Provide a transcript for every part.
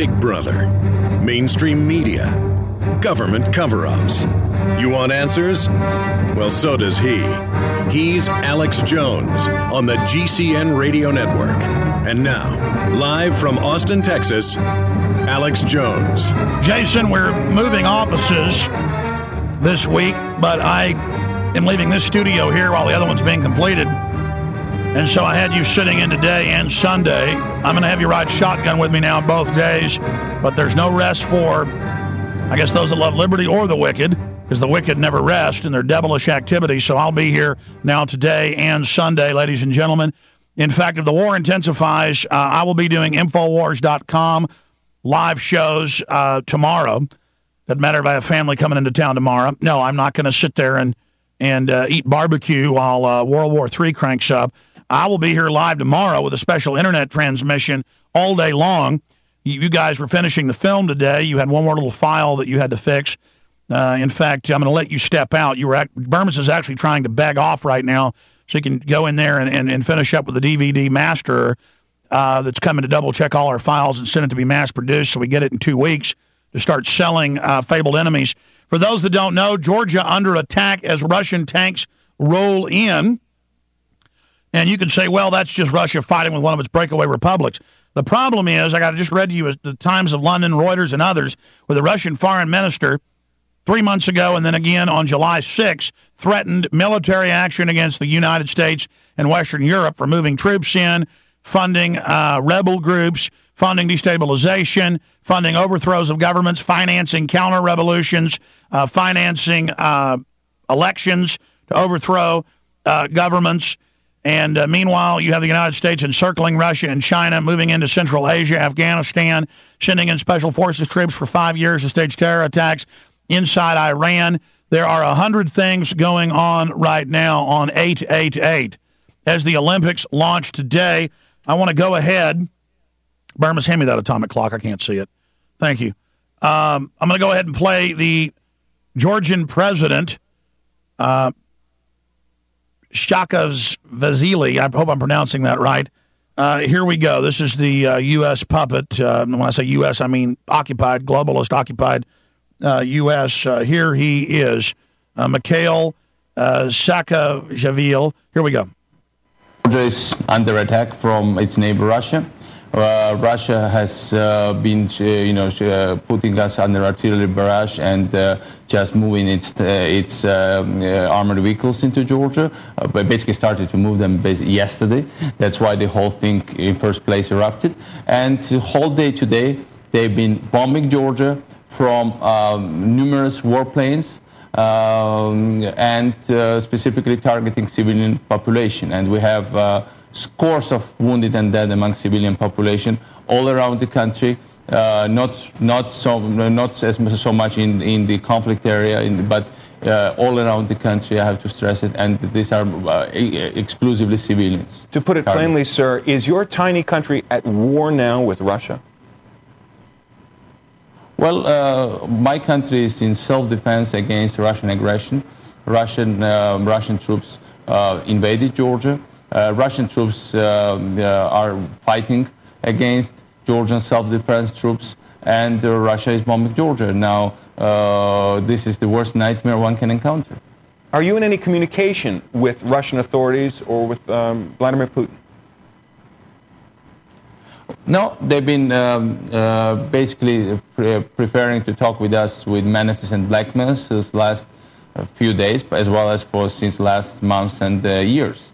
Big Brother, mainstream media, government cover-ups. You want answers? Well, so does he. He's Alex Jones on the GCN Radio Network. And now, live from Austin, Texas, Alex Jones. Jason, we're moving offices this week, but I am leaving this studio here while the other one's being completed. And so I had you sitting in today and Sunday. I'm going to have you ride shotgun with me now both days, but there's no rest for, I guess, those that love liberty or the wicked, because the wicked never rest in their devilish activity. So I'll be here now today and Sunday, ladies and gentlemen. In fact, if the war intensifies, I will be doing Infowars.com live shows tomorrow. Doesn't matter if I have family coming into town tomorrow. No, I'm not going to sit there and eat barbecue while World War III cranks up. I will be here live tomorrow with a special internet transmission all day long. You guys were finishing the film today. You had one more little file that you had to fix. In fact, I'm going to let you step out. Burmis is actually trying to beg off right now so you can go in there and finish up with the DVD master that's coming to double-check all our files and send it to be mass-produced so we get it in 2 weeks to start selling Fabled Enemies. For those that don't know, Georgia under attack as Russian tanks roll in. And you can say, well, that's just Russia fighting with one of its breakaway republics. The problem is, I just read to you the Times of London, Reuters, and others, where the Russian foreign minister 3 months ago and then again on July 6th threatened military action against the United States and Western Europe for moving troops in, funding rebel groups, funding destabilization, funding overthrows of governments, financing counter-revolutions, financing elections to overthrow governments. And meanwhile, you have the United States encircling Russia and China, moving into Central Asia, Afghanistan, sending in special forces troops for 5 years to stage terror attacks inside Iran. There are 100 things going on right now on 888. As the Olympics launch today, I want to go ahead. Burmis, hand me that atomic clock. I can't see it. Thank you. I'm going to go ahead and play the Georgian president, Saakashvili. I hope I'm pronouncing that right. Here we go. This is the U.S. puppet. When I say U.S., I mean occupied, globalist occupied U.S. Here he is, Mikhail Saakashvili. Here we go. Georgia is under attack from its neighbor Russia. Russia has been, putting us under artillery barrage and just moving its armored vehicles into Georgia. But basically started to move them yesterday. That's why the whole thing in first place erupted. And the whole day today, they've been bombing Georgia from numerous warplanes and specifically targeting civilian population. And we have scores of wounded and dead among civilian population all around the country. Not so much in the conflict area, but all around the country. I have to stress it, and these are exclusively civilians. To put it plainly, sir, is your tiny country at war now with Russia? Well, my country is in self-defense against Russian aggression. Russian troops invaded Georgia. Russian troops are fighting against Georgian self-defense troops, and Russia is bombing Georgia. Now, this is the worst nightmare one can encounter. Are you in any communication with Russian authorities or with Vladimir Putin? No, they've been basically preferring to talk with us with menaces and blackmails this last few days, as well as since last months and years.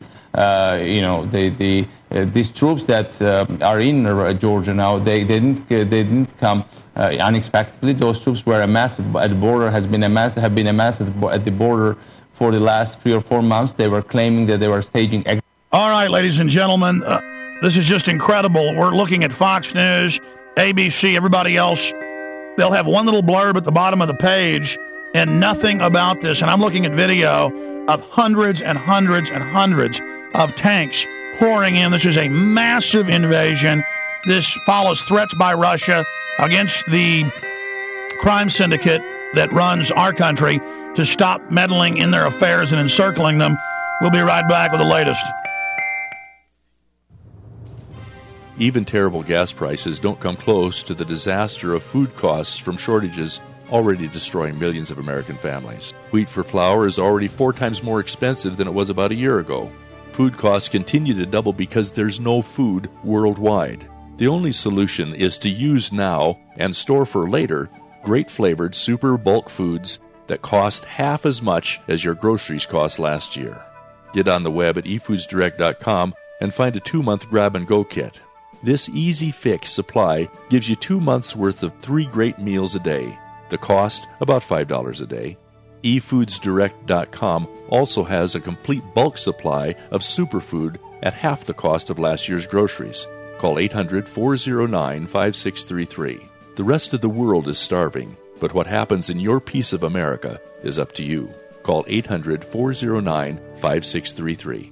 These troops that are in Georgia now, they didn't come unexpectedly. Those troops were amassed at the border, have been amassed at the border for the last 3 or 4 months. They were claiming that they were staging. All right, ladies and gentlemen, this is just incredible. We're looking at Fox News, ABC, everybody else. They'll have one little blurb at the bottom of the page and nothing about this. And I'm looking at video of hundreds and hundreds and hundreds of tanks pouring in. This is a massive invasion. This follows threats by Russia against the crime syndicate that runs our country to stop meddling in their affairs and encircling them. We'll be right back with the latest. Even terrible gas prices don't come close to the disaster of food costs from shortages already destroying millions of American families. Wheat for flour is already 4 times more expensive than it was about a year ago. Food costs continue to double because there's no food worldwide. The only solution is to use now and store for later great flavored super bulk foods that cost half as much as your groceries cost last year. Get on the web at efoodsdirect.com and find a 2-month grab-and-go kit. This easy fix supply gives you 2 months' worth of 3 great meals a day. The cost, about $5 a day. efoodsdirect.com also has a complete bulk supply of superfood at half the cost of last year's groceries. Call 800-409-5633. The rest of the world is starving, but what happens in your piece of America is up to you. Call 800-409-5633.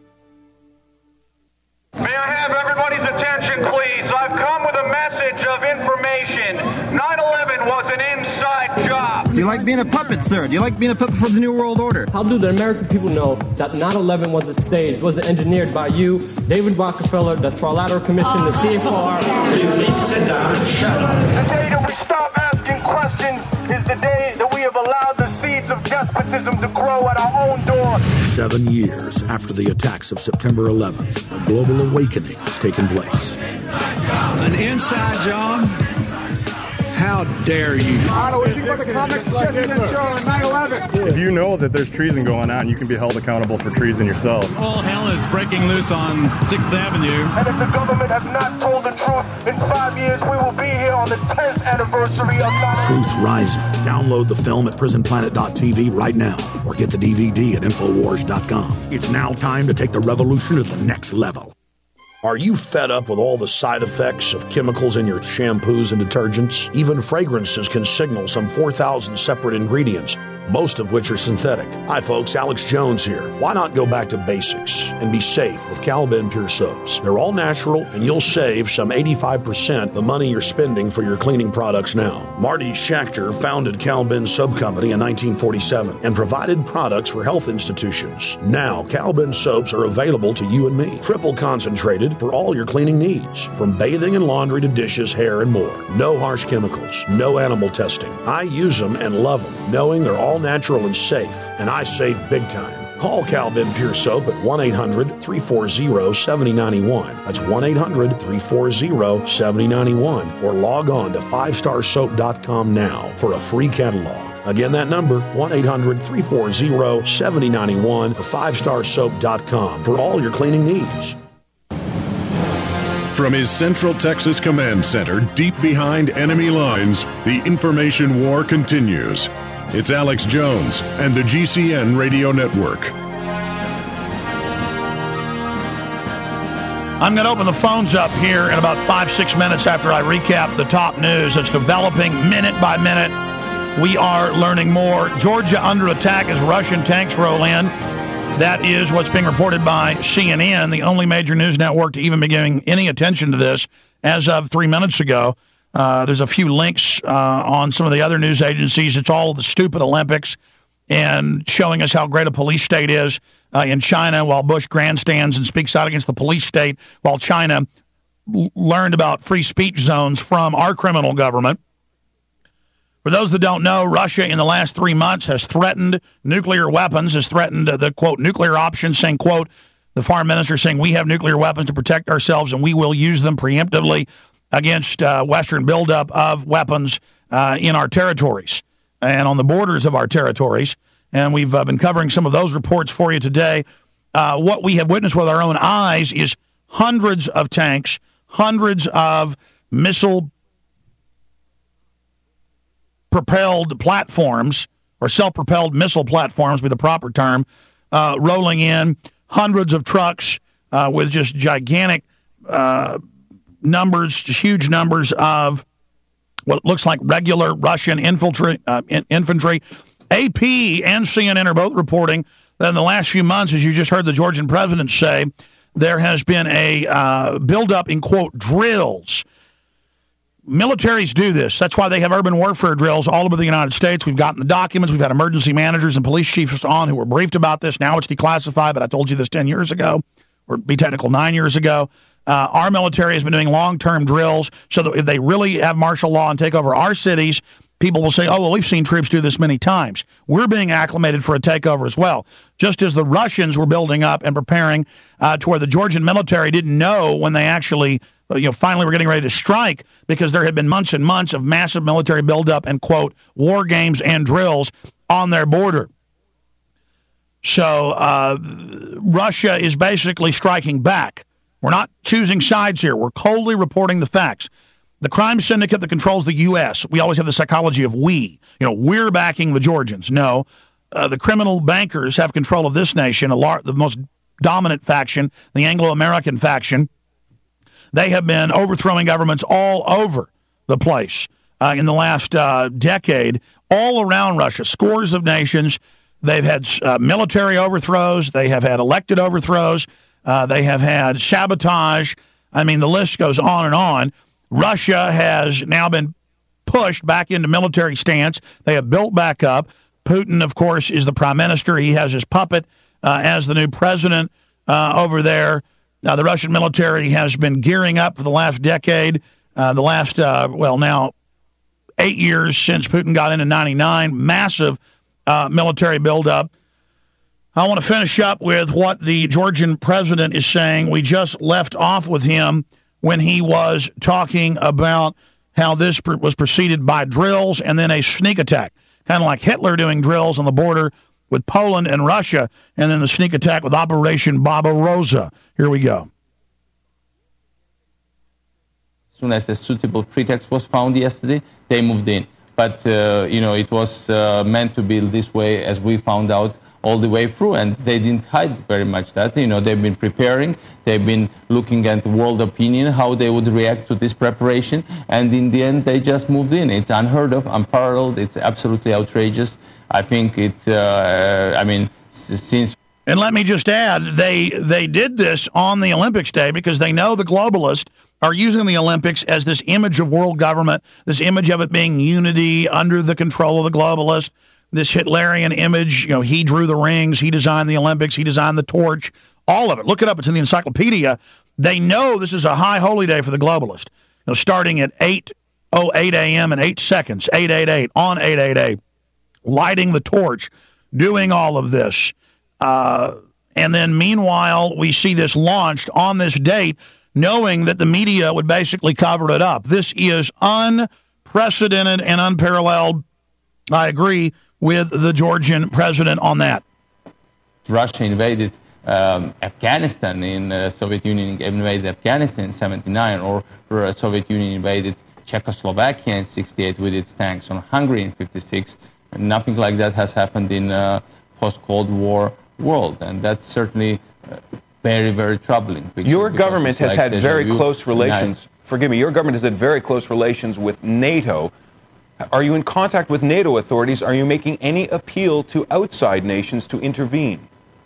May I have everybody's attention, please? I've come with a message of information. 9/11 was an inside job. Do you like being a puppet, sir? Do you like being a puppet for the New World Order? How do the American people know that 9/11 was staged, was engineered by you, David Rockefeller, the Trilateral Commission, the CFR? Please sit down and shut up. The day that we stop asking questions is the day that we have allowed the seeds of despotism to grow at our own door. 7 years after the attacks of September 11th, a global awakening has taken place. An inside job? How dare you? If you know that there's treason going on, you can be held accountable for treason yourself. All hell is breaking loose on 6th Avenue. And if the government has not told the truth, in 5 years we will be here on the 10th anniversary of 9/11. Truth Rising. Download the film at prisonplanet.tv right now or get the DVD at Infowars.com. It's now time to take the revolution to the next level. Are you fed up with all the side effects of chemicals in your shampoos and detergents? Even fragrances can signal some 4,000 separate ingredients, most of which are synthetic. Hi folks, Alex Jones here. Why not go back to basics and be safe with Cal-Ben Pure Soaps? They're all natural and you'll save some 85% the money you're spending for your cleaning products now. Marty Schachter founded Cal-Ben Soap Company in 1947 and provided products for health institutions. Now, Cal-Ben soaps are available to you and me. Triple concentrated for all your cleaning needs, from bathing and laundry to dishes, hair, and more. No harsh chemicals, no animal testing. I use them and love them, knowing they're all natural and safe, and I save big time. Call Cal-Ben Pure Soap at 1-800-340-7091. That's 1-800-340-7091. Or log on to 5starsoap.com now for a free catalog. Again, that number, 1-800-340-7091 or 5starsoap.com for all your cleaning needs. From his Central Texas Command Center, deep behind enemy lines, the information war continues. It's Alex Jones and the GCN Radio Network. I'm going to open the phones up here in about 5-6 minutes after I recap the top news that's developing minute by minute. We are learning more. Georgia under attack as Russian tanks roll in. That is what's being reported by CNN, the only major news network to even be giving any attention to this as of 3 minutes ago. There's a few links on some of the other news agencies. It's all the stupid Olympics and showing us how great a police state is in China while Bush grandstands and speaks out against the police state while China learned about free speech zones from our criminal government. For those that don't know, Russia in the last 3 months has threatened nuclear weapons, has threatened the, quote, nuclear option, saying, quote, the foreign minister saying we have nuclear weapons to protect ourselves and we will use them preemptively against Western buildup of weapons in our territories and on the borders of our territories. And we've been covering some of those reports for you today. What we have witnessed with our own eyes is hundreds of tanks, hundreds of missile-propelled platforms, or self-propelled missile platforms would be the proper term, rolling in, hundreds of trucks with just gigantic numbers, just huge numbers of what looks like regular Russian infantry. AP and CNN are both reporting that in the last few months, as you just heard the Georgian president say, there has been a buildup in, quote, drills. Militaries do this. That's why they have urban warfare drills all over the United States. We've gotten the documents. We've had emergency managers and police chiefs on who were briefed about this. Now it's declassified, but I told you this 10 years ago, or be technical, 9 years ago. Our military has been doing long-term drills so that if they really have martial law and take over our cities, people will say, oh, well, we've seen troops do this many times. We're being acclimated for a takeover as well, just as the Russians were building up and preparing to where the Georgian military didn't know when they actually finally were getting ready to strike, because there had been months and months of massive military buildup and, quote, war games and drills on their border. So Russia is basically striking back. We're not choosing sides here. We're coldly reporting the facts. The crime syndicate that controls the U.S., we always have the psychology of we. We're backing the Georgians. No, the criminal bankers have control of this nation, the most dominant faction, the Anglo-American faction. They have been overthrowing governments all over the place in the last decade, all around Russia, scores of nations. They've had military overthrows. They have had elected overthrows. They have had sabotage. I mean, the list goes on and on. Russia has now been pushed back into military stance. They have built back up. Putin, of course, is the prime minister. He has his puppet as the new president over there. The Russian military has been gearing up for the last decade, now 8 years since Putin got in 99, massive military buildup. I want to finish up with what the Georgian president is saying. We just left off with him when he was talking about how this was preceded by drills and then a sneak attack, kind of like Hitler doing drills on the border with Poland and Russia, and then the sneak attack with Operation Barbarossa. Here we go. As soon as a suitable pretext was found yesterday, they moved in. But, it was meant to be this way, as we found out, all the way through, and they didn't hide very much that. They've been preparing, they've been looking at the world opinion, how they would react to this preparation, and in the end, they just moved in. It's unheard of, unparalleled, it's absolutely outrageous. I think since... And let me just add, they did this on the Olympics Day because they know the globalists are using the Olympics as this image of world government, this image of it being unity under the control of the globalists, this Hitlerian image. He drew the rings, he designed the Olympics, he designed the torch, all of it. Look it up, it's in the encyclopedia. They know this is a high holy day for the globalist. Starting at 8:08 a.m. and 8 seconds, 888, on 888, lighting the torch, doing all of this. And then meanwhile, we see this launched on this date, knowing that the media would basically cover it up. This is unprecedented and unparalleled. I agree with the Georgian president on that. Russia invaded Afghanistan in Soviet Union invaded Afghanistan in 79, or Soviet Union invaded Czechoslovakia in 68 with its tanks, on Hungary in 56. And nothing like that has happened in post-Cold War world, and that's certainly very, very troubling. Your government has had very close relations. Forgive me. Your government has had very close relations with NATO. Are you in contact with NATO authorities? Are you making any appeal to outside nations to intervene?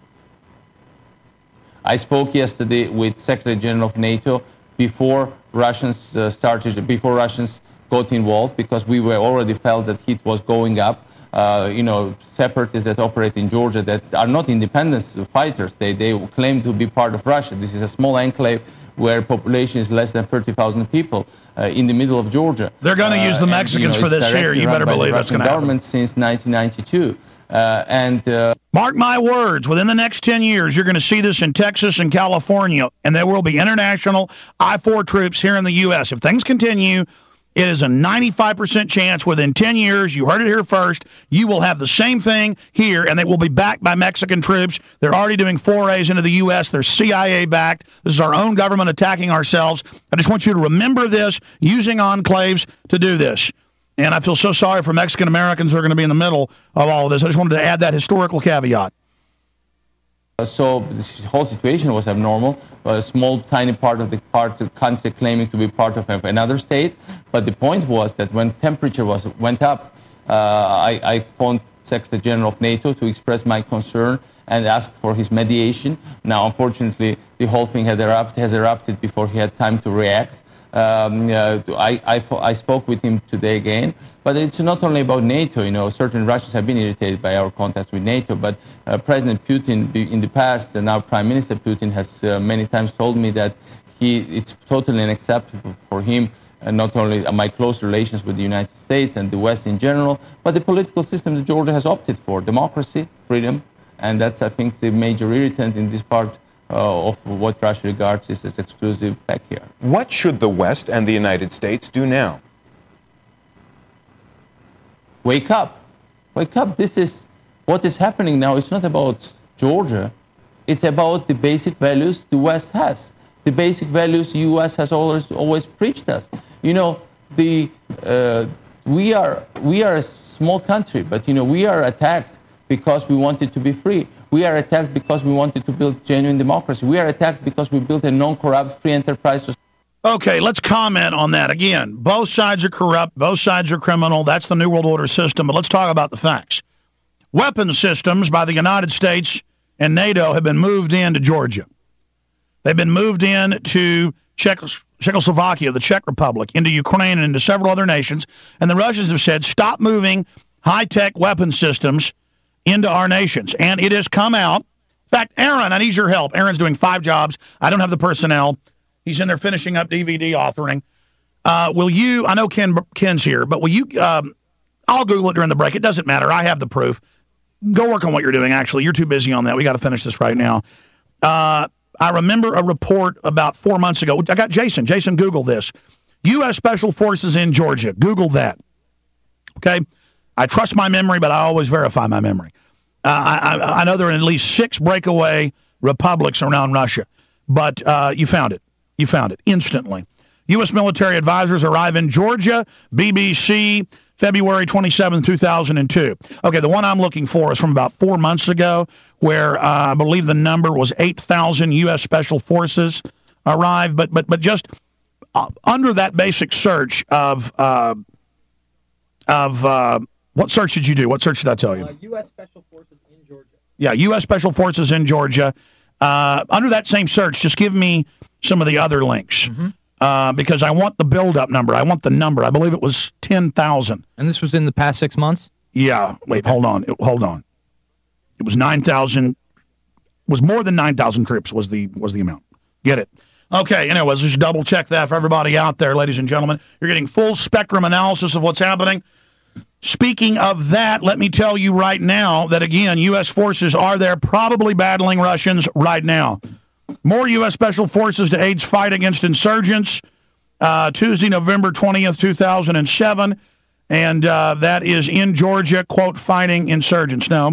I spoke yesterday with Secretary General of NATO before Russians got involved, because we were already felt that heat was going up. Separatists that operate in Georgia that are not independence fighters, they claim to be part of Russia. This is a small enclave where population is less than 30,000 people in the middle of Georgia. They're going to use the Mexicans for this here. You better believe that's going to happen. Government since 1992. Mark my words, within the next 10 years, you're going to see this in Texas and California, and there will be international I-4 troops here in the U.S. If things continue, it is a 95% chance within 10 years, you heard it here first, you will have the same thing here, and they will be backed by Mexican troops. They're already doing forays into the U.S. They're CIA-backed. This is our own government attacking ourselves. I just want you to remember this, using enclaves to do this. And I feel so sorry for Mexican Americans who are going to be in the middle of all of this. I just wanted to add that historical caveat. So this whole situation was abnormal. A small, tiny part of the country claiming to be part of another state. But the point was that when temperature went up, I phoned Secretary General of NATO to express my concern and ask for his mediation. Now, unfortunately, the whole thing has erupted before he had time to react. I spoke with him today again, but it's not only about NATO. Certain Russians have been irritated by our contacts with NATO, but President Putin in the past, and now Prime Minister Putin, has many times told me that it's totally unacceptable for him, not only my close relations with the United States and the West in general, but the political system that Georgia has opted for, democracy, freedom, and that's, I think, the major irritant in this part of what Russia regards as its exclusive backyard. What should the West and the United States do now? Wake up. Wake up. This is what is happening now. It's not about Georgia. It's about the basic values the West has. The basic values the U.S. has always preached us. You know, we are a small country, but, you know, we are attacked because we wanted to be free. We are attacked because we wanted to build genuine democracy. We are attacked because we built a non-corrupt free enterprise society. Okay, let's comment on that. Again, both sides are corrupt. Both sides are criminal. That's the New World Order system. But let's talk about the facts. Weapons systems by the United States and NATO have been moved into Georgia. They've been moved in to Czechoslovakia, the Czech Republic, into Ukraine, and into several other nations. And the Russians have said, stop moving high-tech weapon systems into our nations. And it has come out. In fact, Aaron, I need your help. Aaron's doing 5 jobs. I don't have the personnel. He's in there finishing up DVD authoring. Will you, I know Ken's here, but will you, I'll Google it during the break. It doesn't matter. I have the proof. Go work on what you're doing, actually. You're too busy on that. We got to finish this right now. I remember a report about 4 months ago. I got Jason. Jason, Google this. U.S. Special Forces in Georgia. Google that. Okay? I trust my memory, but I always verify my memory. I know there are at least 6 breakaway republics around Russia, but you found it. You found it instantly. U.S. military advisors arrive in Georgia, BBC, February 27, 2002. Okay, the one I'm looking for is from about 4 months ago, where I believe the number was 8,000 U.S. Special Forces arrived. But just under that basic search of what search did you do? What search did I tell you? U.S. Special Forces in Georgia. Yeah, U.S. Special Forces in Georgia. Under that same search, just give me some of the other links. Because I want the build-up number. I want the number. I believe it was 10,000. And this was in the past 6 months? Yeah. Wait, hold on. It was 9,000. Was more than 9,000 troops was the amount. Get it? Okay, anyways, just double-check that for everybody out there, ladies and gentlemen. You're getting full spectrum analysis of what's happening. Speaking of that, let me tell you right now that, again, U.S. forces are there probably battling Russians right now. More U.S. Special Forces to aid fight against insurgents. Tuesday, November 20th, 2007. And that is in Georgia, quote, fighting insurgents. No,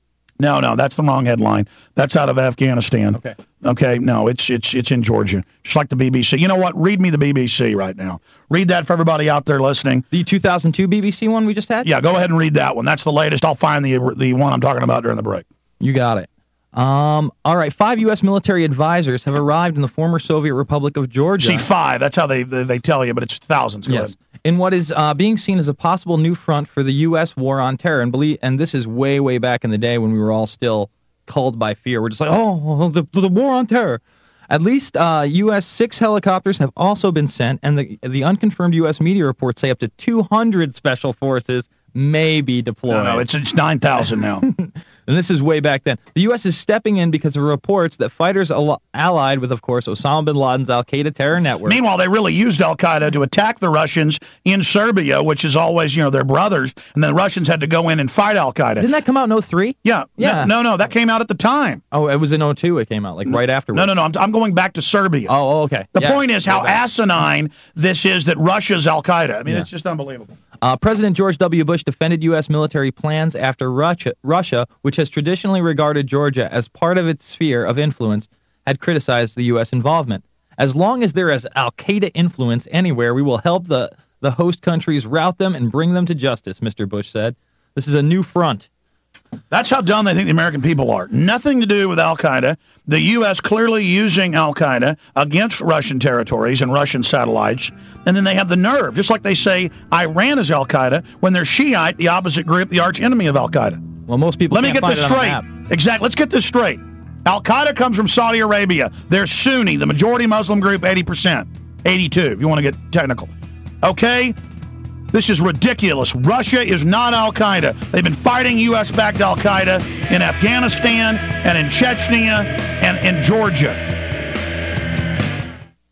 that's the wrong headline. That's out of Afghanistan. Okay, no, it's in Georgia. Just like the BBC. You know what? Read me the BBC right now. Read that for everybody out there listening. The 2002 BBC one we just had? Yeah, go ahead and read that one. That's the latest. I'll find the one I'm talking about during the break. You got it. All right, 5 U.S. military advisors have arrived in the former Soviet Republic of Georgia. See, 5. That's how they tell you, but it's thousands. Go ahead. In what is being seen as a possible new front for the U.S. war on terror. And this is way, way back in the day when we were all still culled by fear. We're just like, the war on terror. At least U.S. 6 helicopters have also been sent, and the unconfirmed U.S. media reports say up to 200 special forces may be deployed. No, it's 9,000 now. And this is way back then. The U.S. is stepping in because of reports that fighters allied with, of course, Osama bin Laden's al-Qaeda terror network. Meanwhile, they really used al-Qaeda to attack the Russians in Serbia, which is always, their brothers, and then the Russians had to go in and fight al-Qaeda. Didn't that come out in 2003? Yeah. No, that came out at the time. Oh, it was in 2002 it came out, like right afterwards. No, I'm going back to Serbia. Oh, okay. The point is how asinine this is that Russia's al-Qaeda. I mean, it's just unbelievable. President George W. Bush defended U.S. military plans after Russia, which has traditionally regarded Georgia as part of its sphere of influence, had criticized the U.S. involvement. As long as there is al-Qaeda influence anywhere, we will help the host countries rout them and bring them to justice, Mr. Bush said. This is a new front. That's how dumb they think the American people are. Nothing to do with al-Qaeda. The U.S. clearly using al-Qaeda against Russian territories and Russian satellites. And then they have the nerve, just like they say Iran is al-Qaeda, when they're Shiite, the opposite group, the arch enemy of al-Qaeda. Well, most people Let me get this straight. Exactly. Let's get this straight. Al-Qaeda comes from Saudi Arabia. They're Sunni, the majority Muslim group, 80%. 82, if you want to get technical. Okay? This is ridiculous. Russia is not al-Qaeda. They've been fighting U.S.-backed al-Qaeda in Afghanistan and in Chechnya and in Georgia.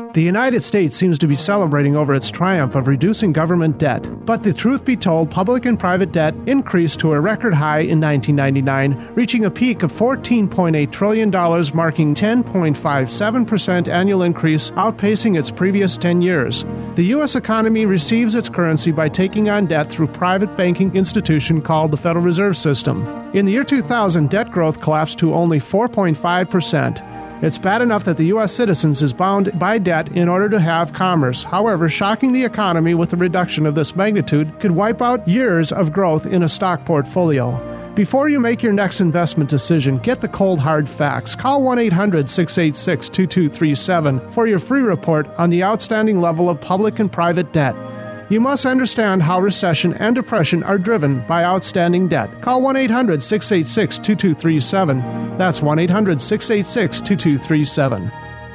The United States seems to be celebrating over its triumph of reducing government debt. But the truth be told, public and private debt increased to a record high in 1999, reaching a peak of $14.8 trillion, marking 10.57% annual increase, outpacing its previous 10 years. The U.S. economy receives its currency by taking on debt through private banking institution called the Federal Reserve System. In the year 2000, debt growth collapsed to only 4.5%. It's bad enough that the U.S. citizens is bound by debt in order to have commerce. However, shocking the economy with a reduction of this magnitude could wipe out years of growth in a stock portfolio. Before you make your next investment decision, get the cold hard facts. Call 1-800-686-2237 for your free report on the outstanding level of public and private debt. You must understand how recession and depression are driven by outstanding debt. Call 1-800-686-2237. That's 1-800-686-2237.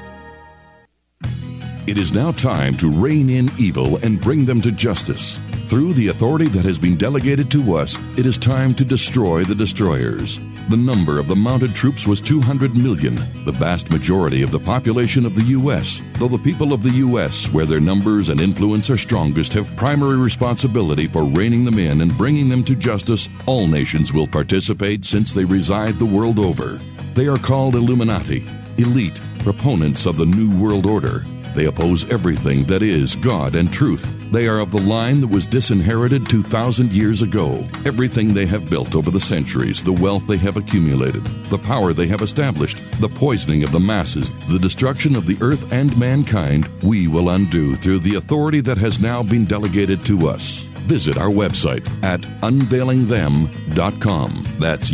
It is now time to rein in evil and bring them to justice. Through the authority that has been delegated to us, it is time to destroy the destroyers. The number of the mounted troops was 200 million, the vast majority of the population of the U.S. Though the people of the U.S., where their numbers and influence are strongest, have primary responsibility for reining them in and bringing them to justice, all nations will participate since they reside the world over. They are called Illuminati, elite, proponents of the New World Order. They oppose everything that is God and truth. They are of the line that was disinherited 2,000 years ago. Everything they have built over the centuries, the wealth they have accumulated, the power they have established, the poisoning of the masses, the destruction of the earth and mankind, we will undo through the authority that has now been delegated to us. Visit our website at unveilingthem.com. That's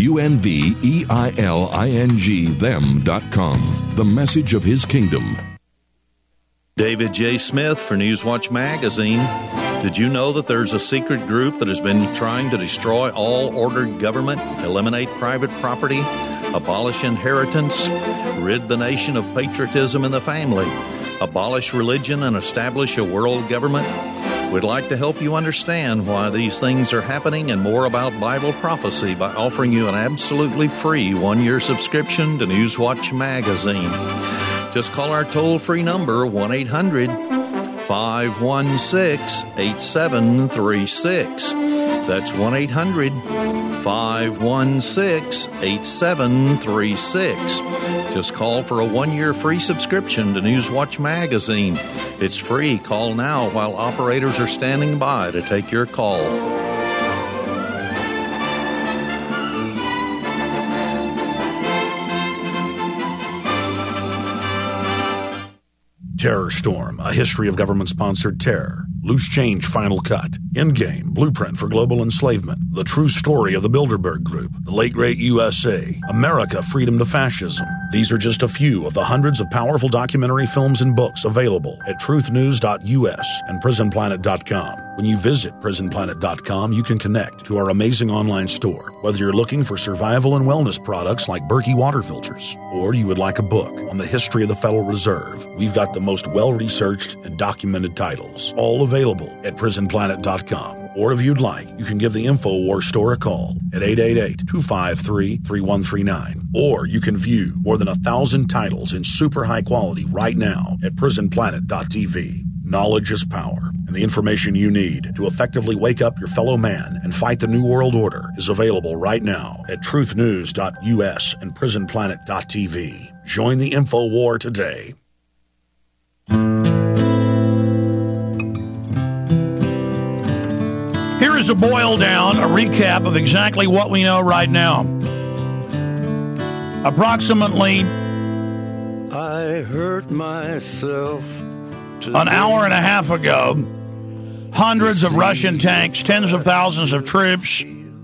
UNVEILING them.com. The message of His kingdom. David J. Smith for Newswatch Magazine. Did you know that there's a secret group that has been trying to destroy all ordered government, eliminate private property, abolish inheritance, rid the nation of patriotism in the family, abolish religion, and establish a world government? We'd like to help you understand why these things are happening and more about Bible prophecy by offering you an absolutely free one-year subscription to Newswatch Magazine. Just call our toll-free number, 1-800-516-8736. That's 1-800-516-8736. Just call for a one-year free subscription to Newswatch Magazine. It's free. Call now while operators are standing by to take your call. Terror Storm, a history of government-sponsored terror. Loose Change Final Cut. Endgame, Blueprint for Global Enslavement. The True Story of the Bilderberg Group. The Late Great USA. America, Freedom to Fascism. These are just a few of the hundreds of powerful documentary films and books available at truthnews.us and prisonplanet.com. When you visit prisonplanet.com, you can connect to our amazing online store. Whether you're looking for survival and wellness products like Berkey water filters, or you would like a book on the history of the Federal Reserve, we've got the most well-researched and documented titles, all available at prisonplanet.com. Or if you'd like, you can give the InfoWars store a call at 888-253-3139. Or you can view more than 1,000 titles in super high quality right now at prisonplanet.tv. Knowledge is power, and the information you need to effectively wake up your fellow man and fight the New World Order is available right now at truthnews.us and prisonplanet.tv. Join the InfoWar today. Here is a boil down, a recap of exactly what we know right now. Approximately I hurt myself an hour and a half ago, hundreds of Russian tanks, tens of thousands of troops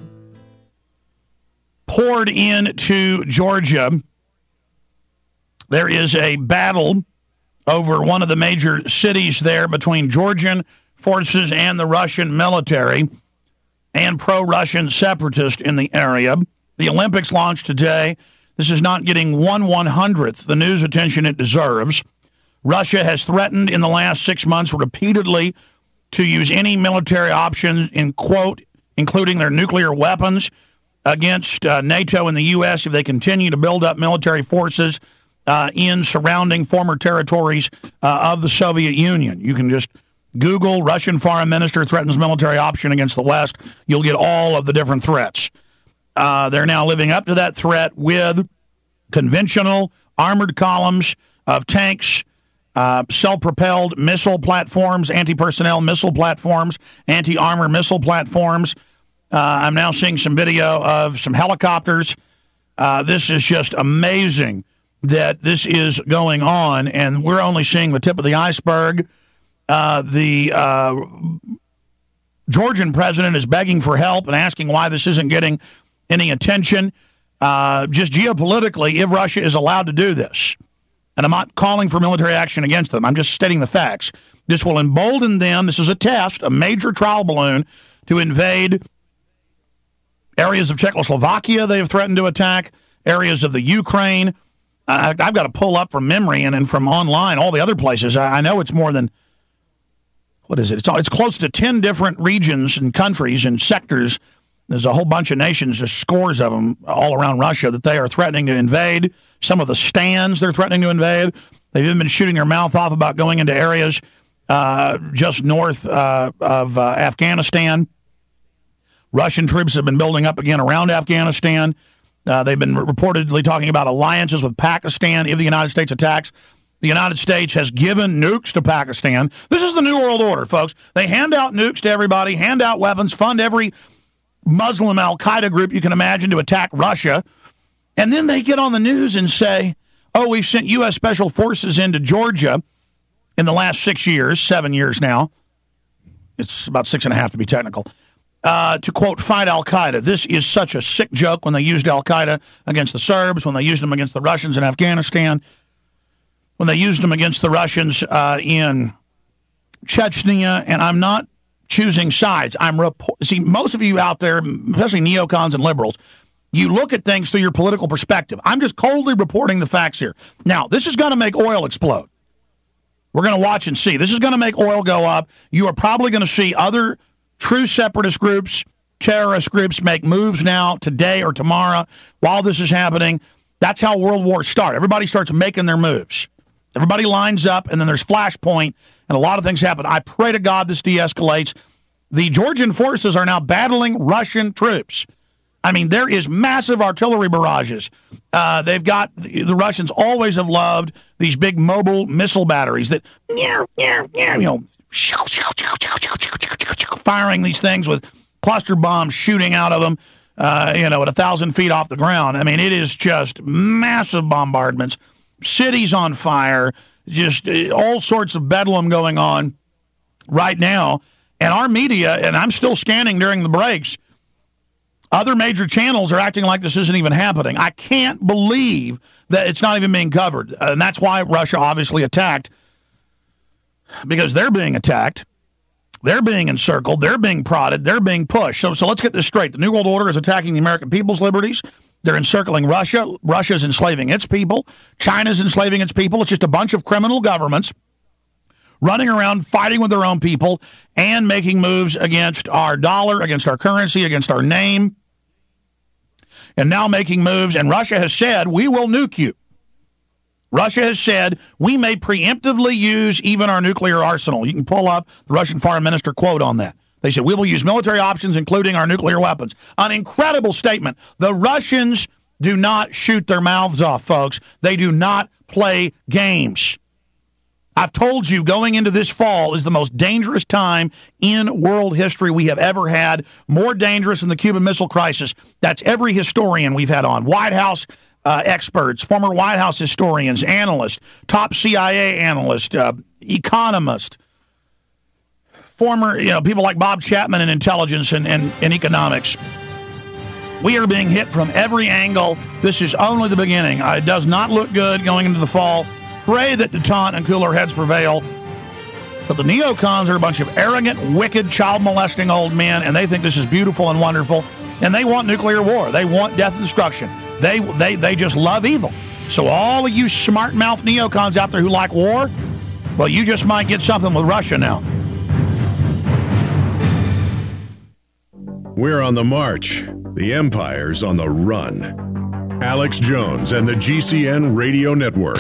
poured into Georgia. There is a battle over one of the major cities there between Georgian forces and the Russian military and pro-Russian separatists in the area. The Olympics launched today. This is not getting 1/100th the news attention it deserves. Russia has threatened in the last 6 months repeatedly to use any military option, in quote, including their nuclear weapons, against NATO and the U.S. if they continue to build up military forces in surrounding former territories of the Soviet Union. You can just Google Russian foreign minister threatens military option against the West. You'll get all of the different threats. They're now living up to that threat with conventional armored columns of tanks, self-propelled missile platforms, anti-personnel missile platforms, anti-armor missile platforms. I'm now seeing some video of some helicopters. This is just amazing that this is going on, and we're only seeing the tip of the iceberg. The Georgian president is begging for help and asking why this isn't getting any attention. Just geopolitically, if Russia is allowed to do this, and I'm not calling for military action against them, I'm just stating the facts, this will embolden them. This is a test, a major trial balloon to invade areas of Czechoslovakia they have threatened to attack, areas of the Ukraine. I've got to pull up from memory and from online all the other places. I know it's more than, what is it? It's close to 10 different regions and countries and sectors. There's a whole bunch of nations, just scores of them all around Russia that they are threatening to invade. Some of the stands they're threatening to invade. They've even been shooting their mouth off about going into areas just north of Afghanistan. Russian troops have been building up again around Afghanistan. They've been reportedly talking about alliances with Pakistan if the United States attacks. The United States has given nukes to Pakistan. This is the New World Order, folks. They hand out nukes to everybody, hand out weapons, fund every Muslim al-Qaeda group you can imagine to attack Russia. And then they get on the news and say, oh, we've sent U.S. Special Forces into Georgia in the last 6 years, 7 years now. It's about 6.5 to be technical. To, quote, fight al-Qaeda. This is such a sick joke when they used al-Qaeda against the Serbs, when they used them against the Russians in Afghanistan, when they used them against the Russians in Chechnya, and I'm not choosing sides. See, most of you out there, especially neocons and liberals, you look at things through your political perspective. I'm just coldly reporting the facts here. Now, this is going to make oil explode. We're going to watch and see. This is going to make oil go up. You are probably going to see other true separatist groups, terrorist groups make moves now, today or tomorrow, while this is happening. That's how world wars start. Everybody starts making their moves. Everybody lines up, and then there's flashpoint, and a lot of things happen. I pray to God this de-escalates. The Georgian forces are now battling Russian troops. I mean, there is massive artillery barrages. They've got, the Russians always have loved these big mobile missile batteries that, firing these things with cluster bombs shooting out of them, at 1,000 feet off the ground. I mean, it is just massive bombardments, cities on fire, just all sorts of bedlam going on right now. And our media, and I'm still scanning during the breaks, other major channels are acting like this isn't even happening. I can't believe that it's not even being covered. And that's why Russia obviously attacked, because they're being attacked. They're being encircled. They're being prodded. They're being pushed. So let's get this straight. The New World Order is attacking the American people's liberties. They're encircling Russia. Russia's enslaving its people. China's enslaving its people. It's just a bunch of criminal governments running around fighting with their own people and making moves against our dollar, against our currency, against our name, and now making moves. And Russia has said, we will nuke you. Russia has said, we may preemptively use even our nuclear arsenal. You can pull up the Russian foreign minister quote on that. They said, we will use military options, including our nuclear weapons. An incredible statement. The Russians do not shoot their mouths off, folks. They do not play games. I've told you going into this fall is the most dangerous time in world history we have ever had, more dangerous than the Cuban Missile Crisis. That's every historian we've had on, White House experts, former White House historians, analysts, top CIA analysts, economists, former people like Bob Chapman in intelligence and economics. We are being hit from every angle. This is only the beginning. It does not look good going into the fall. Pray that detente and cooler heads prevail. But the neocons are a bunch of arrogant, wicked, child-molesting old men, and they think this is beautiful and wonderful. And they want nuclear war. They want death and destruction. They just love evil. So all of you smart-mouthed neocons out there who like war, well, you just might get something with Russia now. We're on the march. The empire's on the run. Alex Jones and the GCN Radio Network.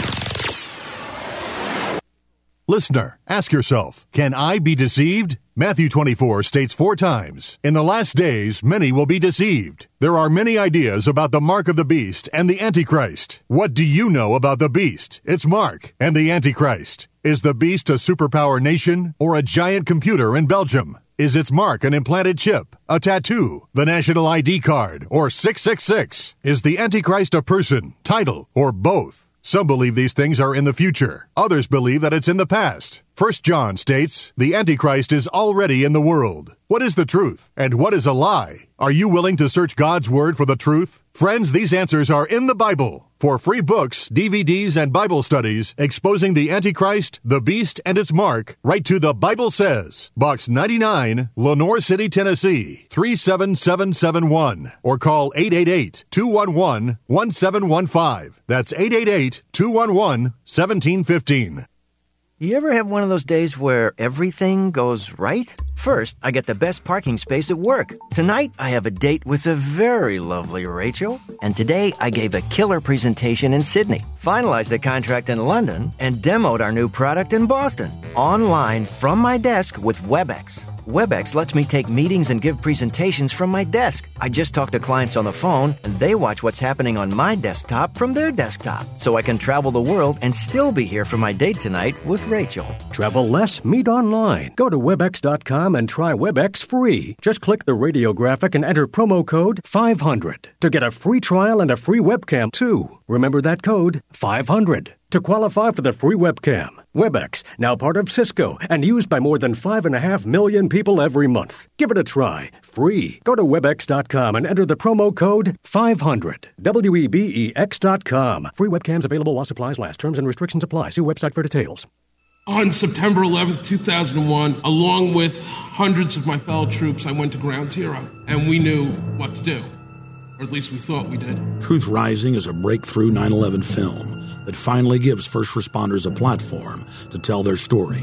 Listener, ask yourself, can I be deceived? Matthew 24 states 4 times, in the last days, many will be deceived. There are many ideas about the mark of the beast and the Antichrist. What do you know about the beast, its mark, and the Antichrist? Is the beast a superpower nation or a giant computer in Belgium? Is its mark an implanted chip, a tattoo, the national ID card, or 666? Is the Antichrist a person, title, or both? Some believe these things are in the future. Others believe that it's in the past. 1 John states, the Antichrist is already in the world. What is the truth? And what is a lie? Are you willing to search God's Word for the truth? Friends, these answers are in the Bible. For free books, DVDs, and Bible studies exposing the Antichrist, the Beast, and its mark, write to The Bible Says, Box 99, Lenore City, Tennessee, 37771, or call 888-211-1715. That's 888-211-1715. You ever have one of those days where everything goes right? First, I get the best parking space at work. Tonight, I have a date with the very lovely Rachel. And today, I gave a killer presentation in Sydney, finalized a contract in London, and demoed our new product in Boston. Online from my desk with WebEx. WebEx lets me take meetings and give presentations from my desk. I just talk to clients on the phone, and they watch what's happening on my desktop from their desktop. So I can travel the world and still be here for my date tonight with Rachel. Travel less, meet online. Go to WebEx.com and try WebEx free. Just click the radio graphic and enter promo code 500 to get a free trial and a free webcam, too. Remember that code, 500, to qualify for the free webcam. WebEx, now part of Cisco and used by more than 5.5 million people every month. Give it a try. Free. Go to WebEx.com and enter the promo code 500. WEBEX.com. Free webcams available while supplies last. Terms and restrictions apply. See website for details. On September 11th, 2001, along with hundreds of my fellow troops, I went to Ground Zero, and we knew what to do. Or at least we thought we did. Truth Rising is a breakthrough 9/11 film that finally gives first responders a platform to tell their story.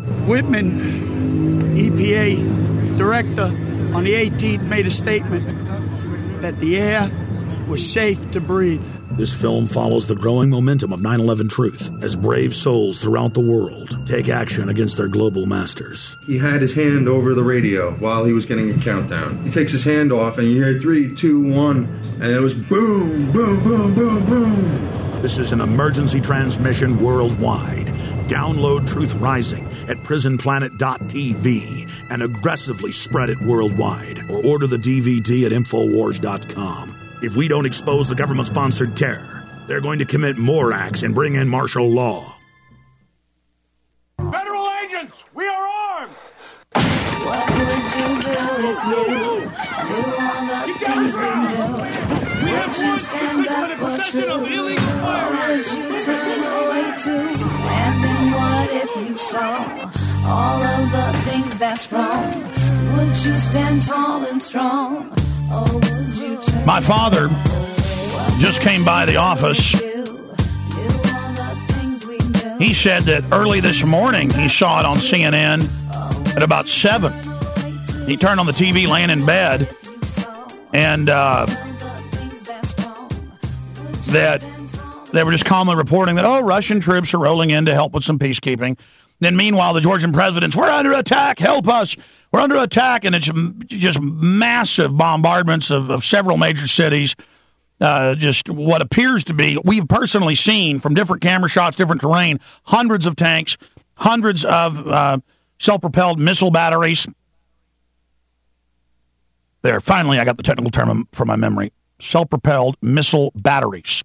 Whitman, EPA director, on the 18th made a statement that the air was safe to breathe. This film follows the growing momentum of 9/11 truth as brave souls throughout the world take action against their global masters. He had his hand over the radio while he was getting a countdown. He takes his hand off and you hear 3, 2, 1, and it was boom, boom, boom, boom, boom. This is an emergency transmission worldwide. Download Truth Rising at prisonplanet.tv and aggressively spread it worldwide, or order the DVD at Infowars.com. If we don't expose the government-sponsored terror, they're going to commit more acts and bring in martial law. Federal agents, we are armed! What would you do if you knew all the things we knew? Would you stand up for truth? Or would you turn away too? And then what if you saw all of the things that's wrong? Would you stand tall and strong? Or would you turn My father just came by the office. He said that early this morning he saw it on CNN at about 7. He turned on the TV laying in bed, and that they were just calmly reporting that, Russian troops are rolling in to help with some peacekeeping. Then meanwhile, the Georgian president's, we're under attack, help us, we're under attack, and it's just massive bombardments of several major cities. Just what appears to be, we've personally seen from different camera shots, different terrain, hundreds of tanks, hundreds of self-propelled missile batteries. There, finally, I got the technical term from my memory. Self-propelled missile batteries.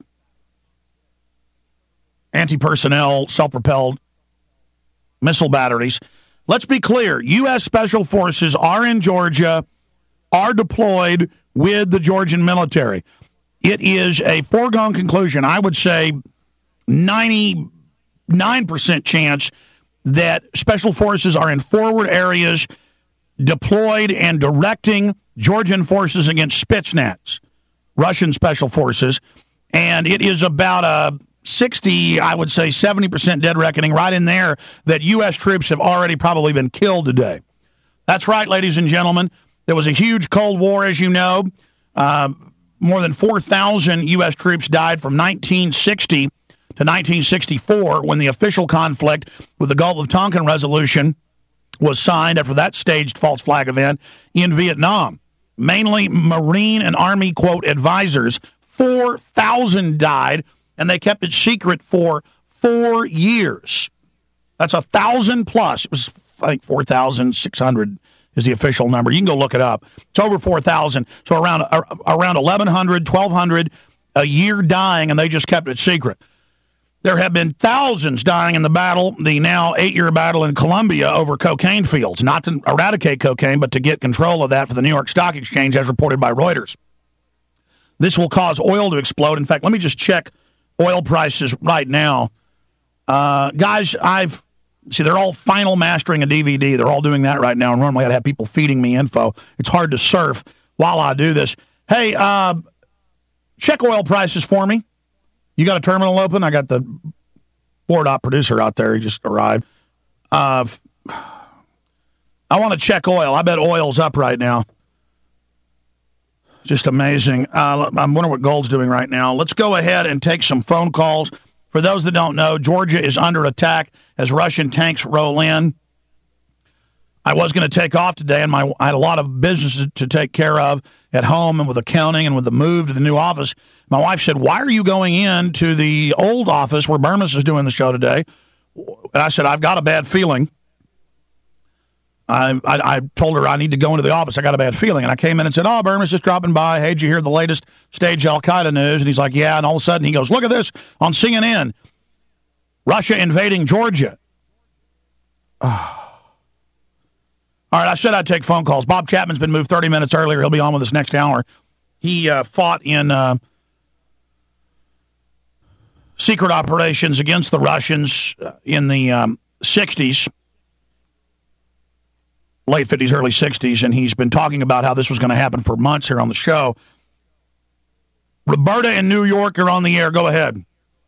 Anti-personnel, self-propelled missile batteries. Let's be clear. U.S. Special Forces are in Georgia, are deployed with the Georgian military. It is a foregone conclusion. I would say 99% chance that Special Forces are in forward areas deployed and directing Georgian forces against Spetsnaz, Russian Special Forces. And it is about a 60, I would say 70% dead reckoning right in there that U.S. troops have already probably been killed today. That's right, ladies and gentlemen. There was a huge Cold War, as you know. more than 4,000 U.S. troops died from 1960 to 1964 when the official conflict with the Gulf of Tonkin resolution was signed after that staged false flag event in Vietnam. Mainly Marine and Army, quote, advisors. 4,000 died, and they kept it secret for 4 years. That's 1,000 plus. It was, I think, 4,600 is the official number. You can go look it up. It's over 4,000. So around 1,100, 1,200 a year dying, and they just kept it secret. There have been thousands dying in the battle, the now 8-year battle in Colombia over cocaine fields, not to eradicate cocaine, but to get control of that for the New York Stock Exchange, as reported by Reuters. This will cause oil to explode. In fact, let me just check oil prices right now. Guys, they're all final mastering a DVD. They're all doing that right now, and normally I'd have people feeding me info. It's hard to surf while I do this. Hey, check oil prices for me. You got a terminal open? I got the 4-Dot producer out there. He just arrived. I want to check oil. I bet oil's up right now. Just amazing. I wonder what gold's doing right now. Let's go ahead and take some phone calls. For those that don't know, Georgia is under attack as Russian tanks roll in. I was going to take off today, and I had a lot of business to take care of at home and with accounting and with the move to the new office. My wife said, "Why are you going in to the old office where Burmis is doing the show today?" And I said, "I've got a bad feeling." I told her I need to go into the office. I got a bad feeling. And I came in and said, "Oh, Burmis just dropping by. Hey, did you hear the latest stage Al-Qaeda news?" And he's like, "Yeah." And all of a sudden he goes, "Look at this on CNN. Russia invading Georgia." All right, I said I'd take phone calls. Bob Chapman's been moved 30 minutes earlier. He'll be on with us next hour. He fought in secret operations against the Russians in the 60s. Late 50s, early 60s, and he's been talking about how this was going to happen for months here on the show. Roberta in New York, you're on the air. Go ahead.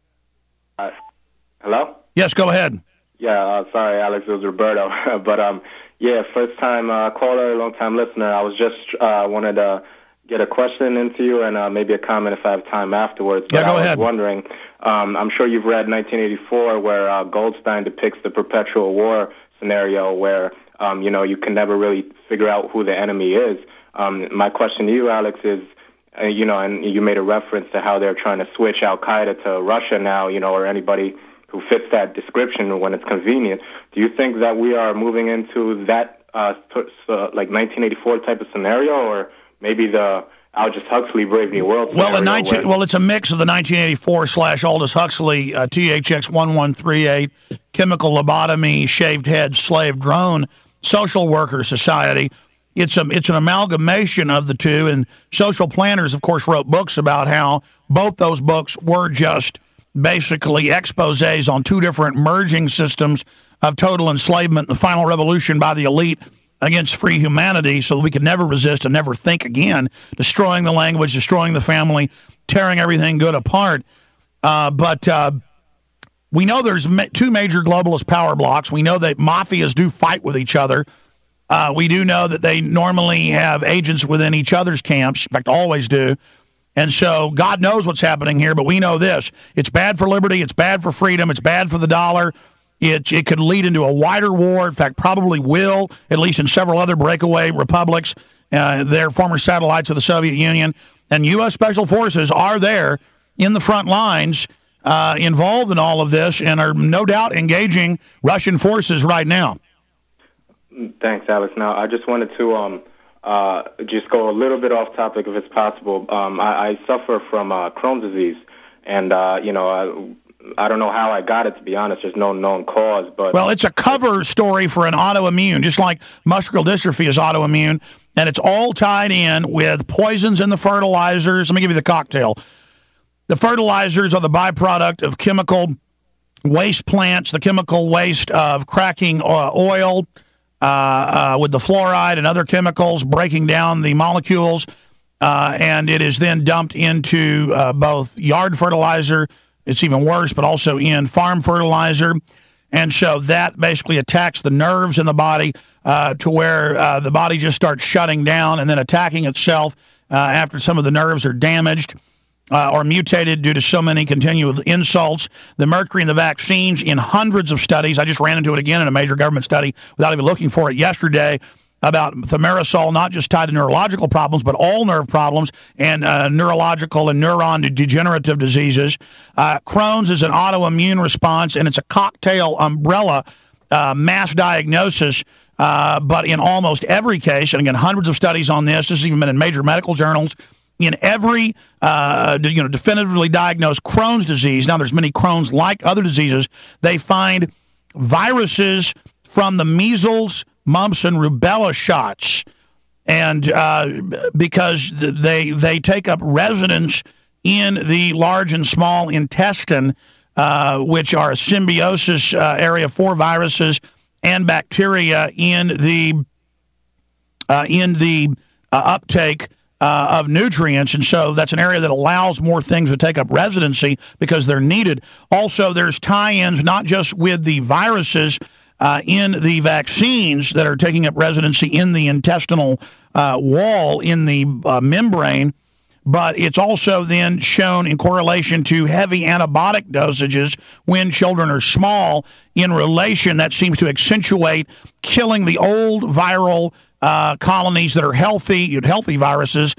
Hello? Yes, go ahead. Yeah, sorry, Alex, it was Roberto. But, yeah, first-time caller, long-time listener. I was just wanted to get a question into you and maybe a comment if I have time afterwards. But yeah, go ahead. I was wondering, I'm sure you've read 1984 where Goldstein depicts the perpetual war scenario where you can never really figure out who the enemy is. My question to you, Alex, is, and you made a reference to how they're trying to switch Al-Qaeda to Russia now, or anybody who fits that description when it's convenient. Do you think that we are moving into that, like 1984 type of scenario, or maybe the Aldous Huxley Brave New World scenario? Well, it's a mix of the 1984 / Aldous Huxley THX 1138 chemical lobotomy, shaved head, slave drone social worker society. It's an amalgamation of the two, and social planners, of course, wrote books about how both those books were just basically exposés on two different merging systems of total enslavement, the final revolution by the elite against free humanity so that we could never resist and never think again, destroying the language, destroying the family, tearing everything good apart. But we know there's two major globalist power blocks. We know that mafias do fight with each other. We do know that they normally have agents within each other's camps, in fact, always do. And so God knows what's happening here, but we know this. It's bad for liberty. It's bad for freedom. It's bad for the dollar. It could lead into a wider war. In fact, probably will, at least in several other breakaway republics. They're former satellites of the Soviet Union. And U.S. Special Forces are there in the front lines, involved in all of this, and are no doubt engaging Russian forces right now. Thanks, Alex. Now, I just wanted to just go a little bit off topic if it's possible. I suffer from Crohn's disease, and, I don't know how I got it, to be honest. There's no known cause. But well, it's a cover story for an autoimmune, just like muscular dystrophy is autoimmune, and it's all tied in with poisons in the fertilizers. Let me give you the cocktail. The fertilizers are the byproduct of chemical waste plants, the chemical waste of cracking oil with the fluoride and other chemicals, breaking down the molecules, and it is then dumped into both yard fertilizer, it's even worse, but also in farm fertilizer. And so that basically attacks the nerves in the body to where the body just starts shutting down and then attacking itself after some of the nerves are damaged or mutated due to so many continual insults. The mercury in the vaccines in hundreds of studies. I just ran into it again in a major government study without even looking for it yesterday about thimerosal, not just tied to neurological problems, but all nerve problems and neurological and neuron degenerative diseases. Crohn's is an autoimmune response, and it's a cocktail umbrella mass diagnosis. But in almost every case, and again, hundreds of studies on this has even been in major medical journals, in every definitively diagnosed Crohn's disease, now there's many Crohn's like other diseases, they find viruses from the measles, mumps, and rubella shots, and because they take up residence in the large and small intestine, which are a symbiosis area for viruses and bacteria in the uptake of nutrients, and so that's an area that allows more things to take up residency because they're needed. Also, there's tie-ins not just with the viruses in the vaccines that are taking up residency in the intestinal wall, in the membrane, but it's also then shown in correlation to heavy antibiotic dosages when children are small. In relation, that seems to accentuate killing the old viral colonies that are healthy viruses,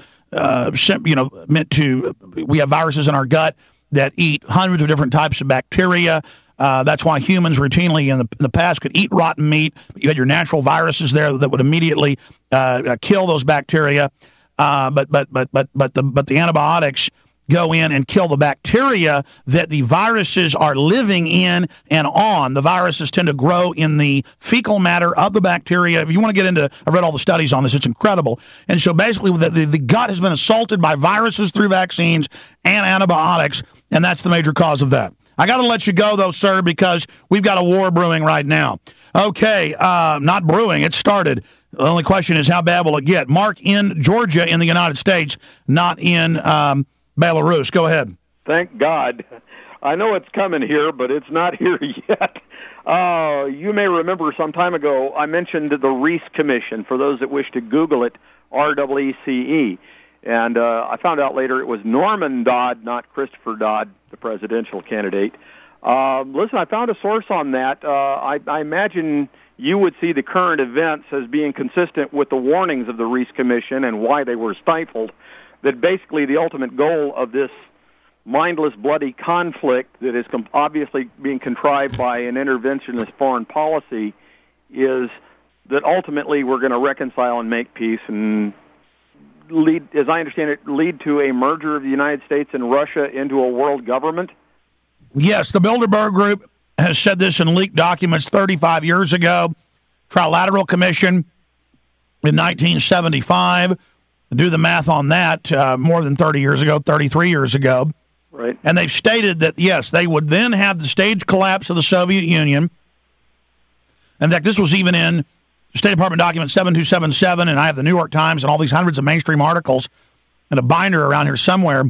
meant to. We have viruses in our gut that eat hundreds of different types of bacteria. That's why humans routinely in the past could eat rotten meat. You had your natural viruses there that would immediately kill those bacteria. But the antibiotics go in and kill the bacteria that the viruses are living in and on. The viruses tend to grow in the fecal matter of the bacteria. If you want to get into, I've read all the studies on this, it's incredible. And so basically the gut has been assaulted by viruses through vaccines and antibiotics, and that's the major cause of that. I got to let you go, though, sir, because we've got a war brewing right now. Okay, not brewing, it started. The only question is, how bad will it get? Mark in Georgia in the United States, not in Belarus. Go ahead. Thank God. I know it's coming here, but it's not here yet. You may remember some time ago I mentioned the Reece Commission. For those that wish to Google it, REECE. And I found out later it was Norman Dodd, not Christopher Dodd, the presidential candidate. Listen, I found a source on that. I imagine you would see the current events as being consistent with the warnings of the Reece Commission and why they were stifled, that basically the ultimate goal of this mindless, bloody conflict that is obviously being contrived by an interventionist foreign policy is that ultimately we're going to reconcile and make peace and lead, as I understand it, lead to a merger of the United States and Russia into a world government? Yes, the Bilderberg Group has said this in leaked documents 35 years ago. Trilateral Commission in 1975. Do the math on that, more than 30 years ago, 33 years ago. Right. And they've stated that, yes, they would then have the staged collapse of the Soviet Union. In fact, this was even in State Department document 7277, and I have the New York Times and all these hundreds of mainstream articles and a binder around here somewhere.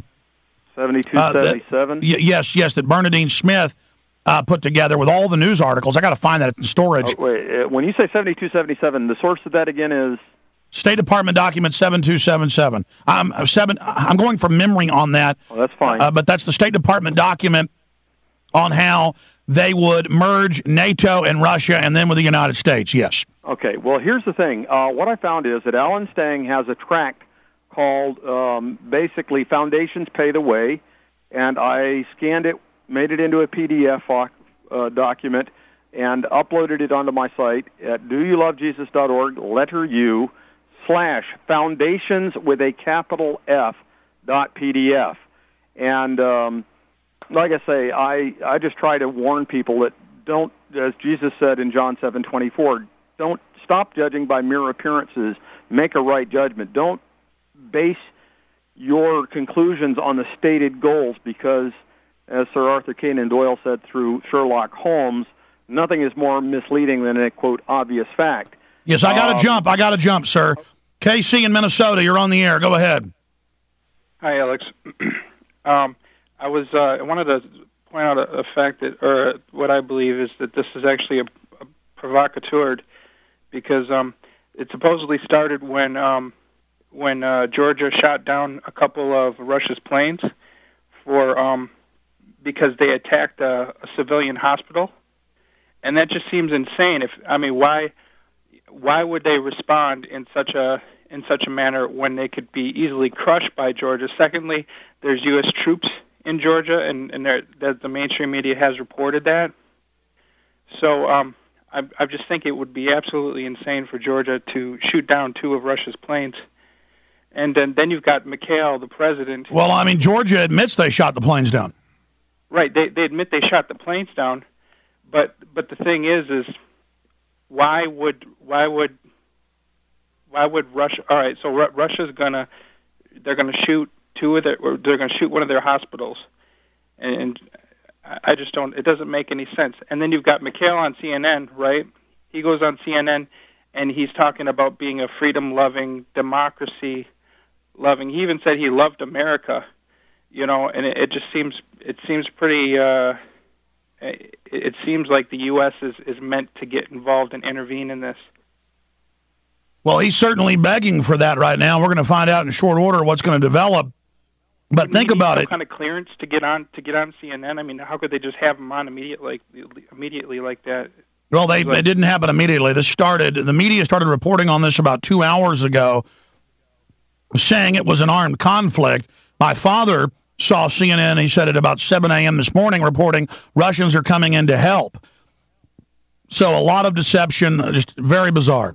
7277? Yes, that Bernadine Smith put together with all the news articles. I got to find that in storage. Oh, wait, when you say 7277, the source of that again is? State Department document 7277. I'm going from memory on that. Oh, that's fine. But that's the State Department document on how they would merge NATO and Russia and then with the United States, yes. Okay, well, here's the thing. What I found is that Alan Stang has a tract called basically Foundations Pay the Way, and I scanned it, made it into a PDF document, and uploaded it onto my site at doyoulovejesus.org, letter U, /foundations with a capital F .pdf. And like I say, I just try to warn people that don't, as Jesus said in John 7:24, don't stop judging by mere appearances. Make a right judgment. Don't base your conclusions on the stated goals because, as Sir Arthur Conan Doyle said through Sherlock Holmes, nothing is more misleading than a, quote, obvious fact. Yes, I got to jump, sir. KC in Minnesota, you're on the air. Go ahead. Hi, Alex. I wanted to point out a fact that, or what I believe is that this is actually a provocateur, because it supposedly started when when Georgia shot down a couple of Russia's planes for because they attacked a civilian hospital, and that just seems insane. Why would they respond in such a manner when they could be easily crushed by Georgia? Secondly, there's U.S. troops in Georgia, and the mainstream media has reported that. So I just think it would be absolutely insane for Georgia to shoot down two of Russia's planes. And then you've got Mikhail, the president. Well, I mean, Georgia admits they shot the planes down. Right, they admit they shot the planes down, but the thing is why would Russia? All right, so Russia's gonna shoot they're gonna shoot one of their hospitals, and I just don't. It doesn't make any sense. And then you've got Mikhail on CNN, right? He goes on CNN and he's talking about being a freedom-loving, democracy-loving. He even said he loved America, and it just seems pretty. It seems like the U.S. is meant to get involved and intervene in this. Well, he's certainly begging for that right now. We're going to find out in short order what's going to develop. But think about it. Kind of clearance to get on CNN. I mean, how could they just have him on immediately like that? Well, it didn't happen immediately. The media started reporting on this about 2 hours ago, saying it was an armed conflict. My father saw CNN, he said at about 7 a.m. this morning, reporting Russians are coming in to help. So a lot of deception, just very bizarre.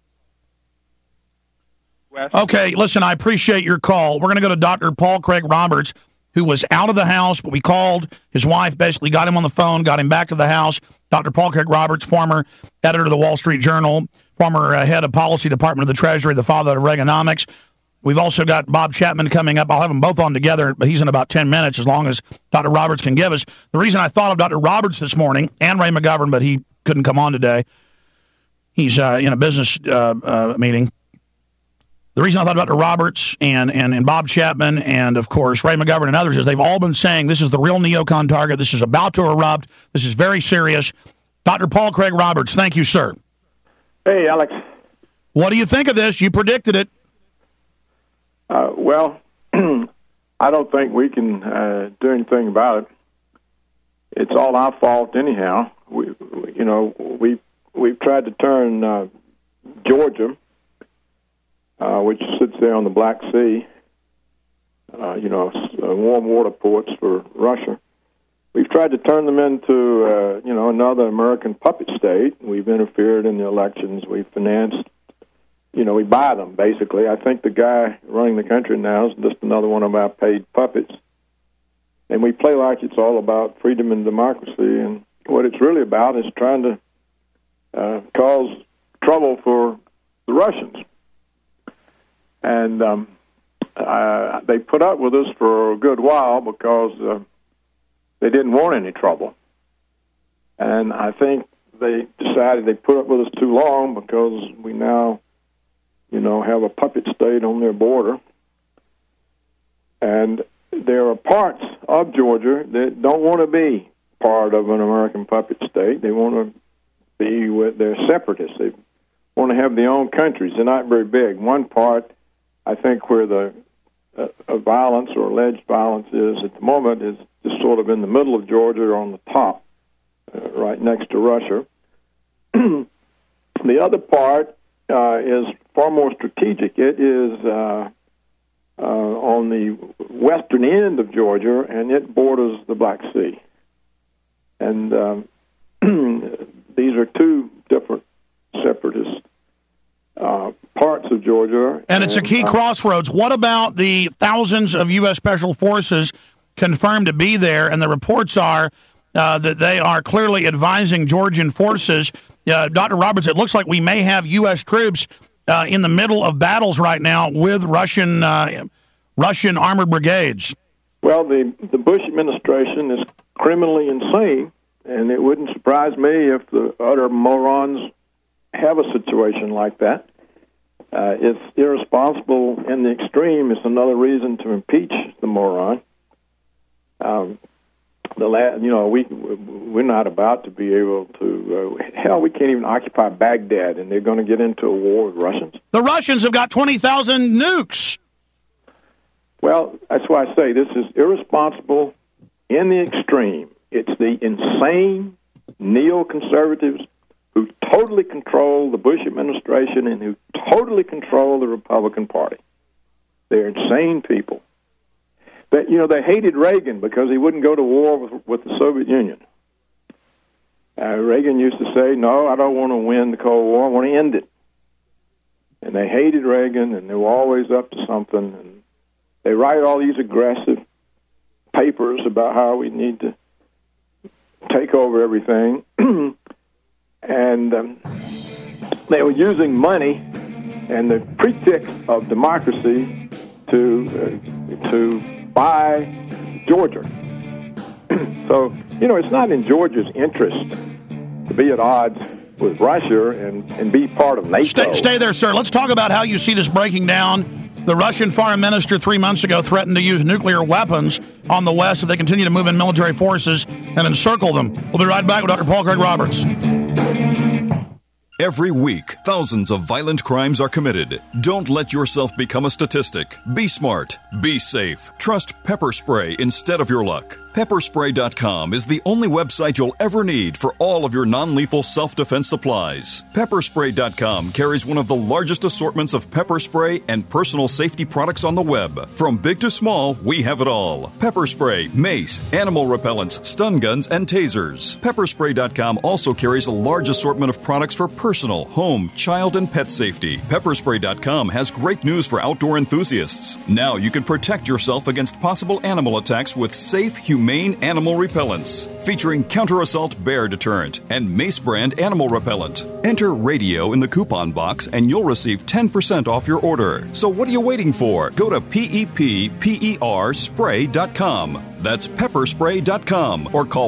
Okay, listen, I appreciate your call. We're going to go to Dr. Paul Craig Roberts, who was out of the house, but we called. His wife basically got him on the phone, got him back to the house. Dr. Paul Craig Roberts, former editor of the Wall Street Journal, former head of policy department of the Treasury, the father of Reaganomics. We've also got Bob Chapman coming up. I'll have them both on together, but he's in about 10 minutes as long as Dr. Roberts can give us. The reason I thought of Dr. Roberts this morning, and Ray McGovern, but he couldn't come on today. He's in a business meeting. The reason I thought about Dr. Roberts and Bob Chapman and, of course, Ray McGovern and others is they've all been saying this is the real neocon target. This is about to erupt. This is very serious. Dr. Paul Craig Roberts, thank you, sir. Hey, Alex. What do you think of this? You predicted it. Well, I don't think we can do anything about it. It's all our fault anyhow. We've tried to turn Georgia, which sits there on the Black Sea, warm water ports for Russia. We've tried to turn them into, another American puppet state. We've interfered in the elections. We've financed, we buy them, basically. I think the guy running the country now is just another one of our paid puppets. And we play like it's all about freedom and democracy. And what it's really about is trying to cause trouble for the Russians. And they put up with us for a good while because they didn't want any trouble. And I think they decided they put up with us too long because we now, have a puppet state on their border. And there are parts of Georgia that don't want to be part of an American puppet state. They want to be with their separatists. They want to have their own countries. They're not very big. One part, I think, where the violence or alleged violence is at the moment is just sort of in the middle of Georgia on the top, right next to Russia. The other part is far more strategic. It is on the western end of Georgia, and it borders the Black Sea. And these are two different separatist parts of Georgia. And it's a key crossroads. What about the thousands of U.S. Special Forces confirmed to be there? And the reports are that they are clearly advising Georgian forces. Dr. Roberts, it looks like we may have U.S. troops in the middle of battles right now with Russian armored brigades. Well, the Bush administration is criminally insane, and it wouldn't surprise me if the utter morons have a situation like that. It's irresponsible in the extreme. It's another reason to impeach the moron. we're not about to be able to. Hell, we can't even occupy Baghdad, and they're going to get into a war with Russians. The Russians have got 20,000 nukes. Well, that's why I say this is irresponsible in the extreme. It's the insane neoconservatives who totally control the Bush administration and who totally control the Republican Party. They're insane people. They hated Reagan because he wouldn't go to war with the Soviet Union. Reagan used to say, no, I don't want to win the Cold War, I want to end it. And they hated Reagan, and they were always up to something. And they write all these aggressive papers about how we need to take over everything. And they were using money and the pretext of democracy to buy Georgia. So, it's not in Georgia's interest to be at odds with Russia and be part of NATO. Stay there, sir. Let's talk about how you see this breaking down. The Russian foreign minister 3 months ago threatened to use nuclear weapons on the West if they continue to move in military forces and encircle them. We'll be right back with Dr. Paul Craig Roberts. Every week, thousands of violent crimes are committed. Don't let yourself become a statistic. Be smart. Be safe. Trust pepper spray instead of your luck. Pepperspray.com is the only website you'll ever need for all of your non-lethal self-defense supplies. Pepperspray.com carries one of the largest assortments of pepper spray and personal safety products on the web. From big to small, we have it all. Pepper spray, mace, animal repellents, stun guns, and tasers. Pepperspray.com also carries a large assortment of products for personal, home, child, and pet safety. Pepperspray.com has great news for outdoor enthusiasts. Now you can protect yourself against possible animal attacks with safe, humane animal repellents, featuring counter-assault bear deterrent and Mace brand animal repellent. Enter radio in the coupon box and you'll receive 10% off your order. So what are you waiting for? Go to PEPPERspray.com. That's pepperspray.com or call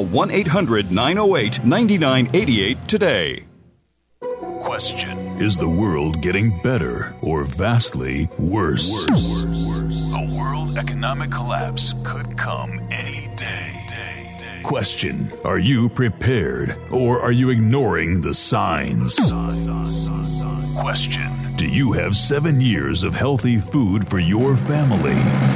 1-800-908-9988 today. Question: is the world getting better or vastly worse? A world economic collapse could come any day. Question: are you prepared or are you ignoring the signs? Question: do you have 7 years of healthy food for your family?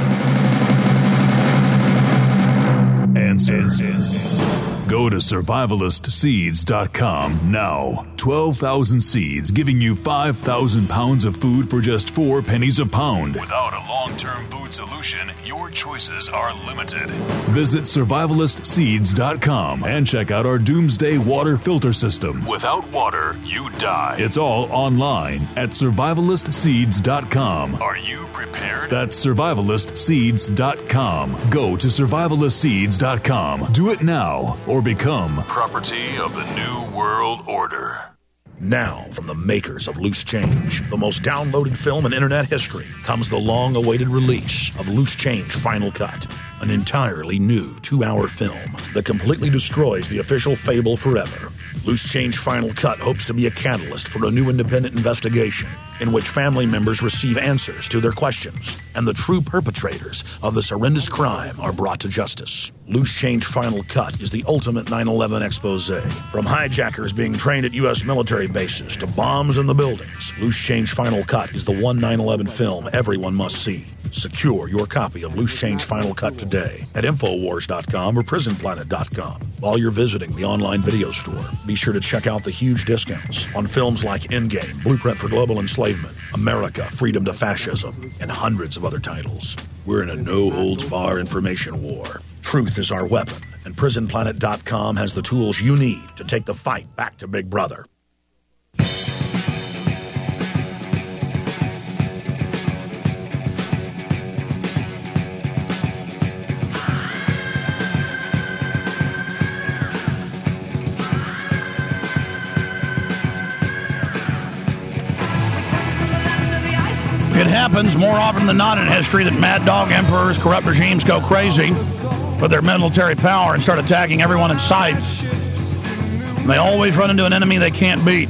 Answer: go to survivalistseeds.com now. 12,000 seeds giving you 5,000 pounds of food for just 4 pennies a pound. Without a long-term food solution, your choices are limited. Visit survivalistseeds.com and check out our Doomsday Water Filter System. Without water, you die. It's all online at survivalistseeds.com. Are you prepared? That's survivalistseeds.com. Go to survivalistseeds.com. Do it now or become property of the New World Order. Now, from the makers of Loose Change, the most downloaded film in internet history, comes the long-awaited release of Loose Change Final Cut, an entirely new 2-hour film that completely destroys the official fable forever. Loose Change Final Cut hopes to be a catalyst for a new independent investigation in which family members receive answers to their questions and the true perpetrators of this horrendous crime are brought to justice. Loose Change Final Cut is the ultimate 9/11 expose. From hijackers being trained at U.S. military bases to bombs in the buildings, Loose Change Final Cut is the one 9/11 film everyone must see. Secure your copy of Loose Change Final Cut today at Infowars.com or PrisonPlanet.com. While you're visiting the online video store, be sure to check out the huge discounts on films like Endgame, Blueprint for Global Enslavement, America, Freedom to Fascism, and hundreds of other titles. We're in a no-holds-barred information war. Truth is our weapon, and PrisonPlanet.com has the tools you need to take the fight back to Big Brother. It happens more often than not in history that mad dog emperors, corrupt regimes go crazy with their military power and start attacking everyone in sight. And they always run into an enemy they can't beat.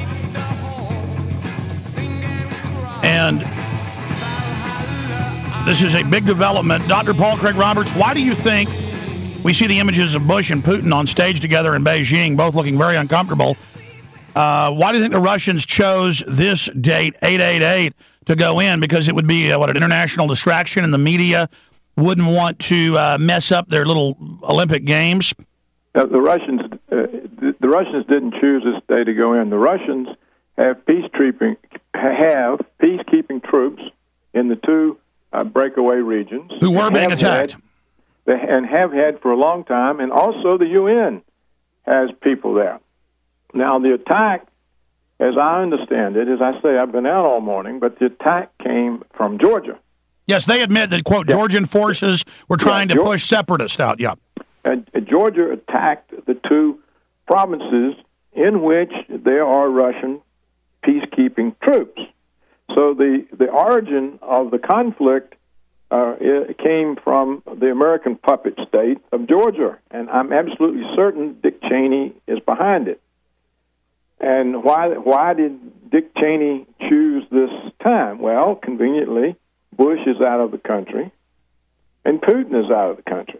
And this is a big development. Dr. Paul Craig Roberts, why do you think We see the images of Bush and Putin on stage together in Beijing, both looking very uncomfortable. Why do you think the Russians chose this date, 8/8/8, to go in? Because it would be, an international distraction, and the media wouldn't want to mess up their little Olympic Games? The Russians didn't choose this day to go in. The Russians have peacekeeping troops in the two breakaway regions. Who were being attacked. And have had for a long time, and also the UN has people there. Now, the attack, as I understand it, as I say, I've been out all morning, but the attack came from Georgia. Yes, they admit that, quote, Georgian forces were trying to push separatists out, Georgia attacked the two provinces in which there are Russian peacekeeping troops. So the origin of the conflict it came from the American puppet state of Georgia, and I'm absolutely certain Dick Cheney is behind it. And why did Dick Cheney choose this time? Well, conveniently, Bush is out of the country, and Putin is out of the country.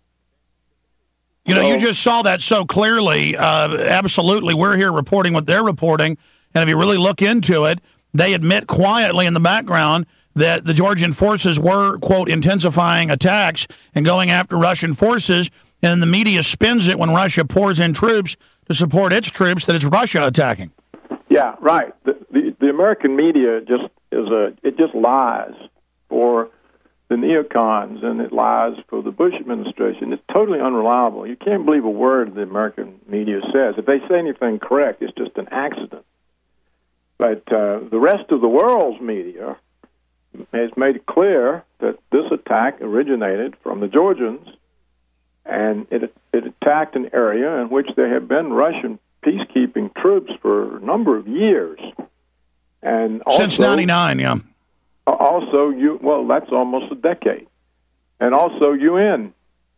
You just saw that so clearly. Absolutely, we're here reporting what they're reporting, and if you really look into it, they admit quietly in the background that the Georgian forces were, quote, intensifying attacks and going after Russian forces, and the media spins it when Russia pours in troops to support its troops that it's Russia attacking. Yeah, right. The American media just lies for the neocons, and it lies for the Bush administration. It's totally unreliable. You can't believe a word the American media says. If they say anything correct, it's just an accident. But the rest of the world's media has made it clear that this attack originated from the Georgians, and it attacked an area in which there have been Russian peacekeeping troops for a number of years. And also, since 1999, yeah. Also, that's almost a decade. And also UN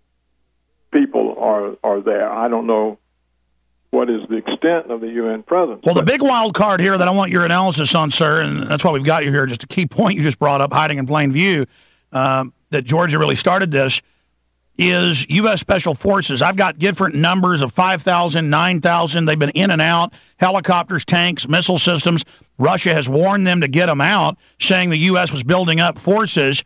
people are there. I don't know what is the extent of the UN presence. Well, the big wild card here that I want your analysis on, sir, and that's why we've got you here, just a key point you just brought up, hiding in plain view, that Georgia really started this, is U.S. Special Forces. I've got different numbers of 5,000, 9,000. They've been in and out, helicopters, tanks, missile systems. Russia has warned them to get them out, saying the U.S. was building up forces.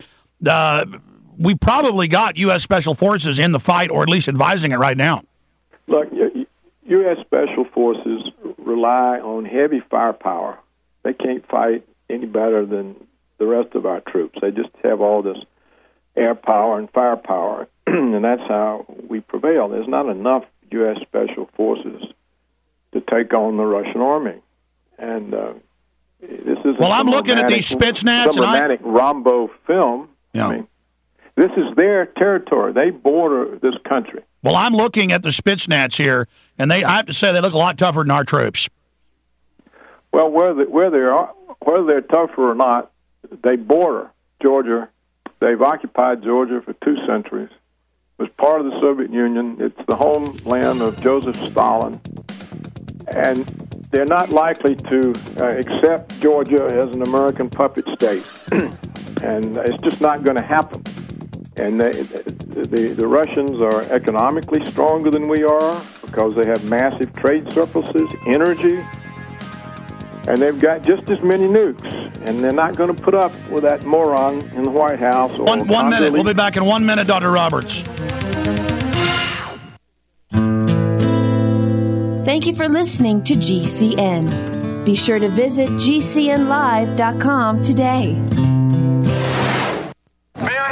We probably got U.S. Special Forces in the fight, or at least advising it right now. Look, U.S. Special Forces rely on heavy firepower. They can't fight any better than the rest of our troops. They just have all this air power and firepower, and that's how we prevail. There's not enough U.S. Special Forces to take on the Russian army. And this is I'm looking at these Spetsnaz. Some romantic Rambo film. Yeah. I mean, this is their territory. They border this country. Well, I'm looking at the Spetsnaz here, and I have to say they look a lot tougher than our troops. Well, whether they're tougher or not, they border Georgia. They've occupied Georgia for 2 centuries. It was part of the Soviet Union. It's the homeland of Joseph Stalin. And they're not likely to accept Georgia as an American puppet state. And it's just not going to happen. And the Russians are economically stronger than we are because they have massive trade surpluses, energy, and they've got just as many nukes. And they're not going to put up with that moron in the White House. Or one minute. We'll be back in 1 minute, Dr. Roberts. Thank you for listening to GCN. Be sure to visit GCNlive.com today.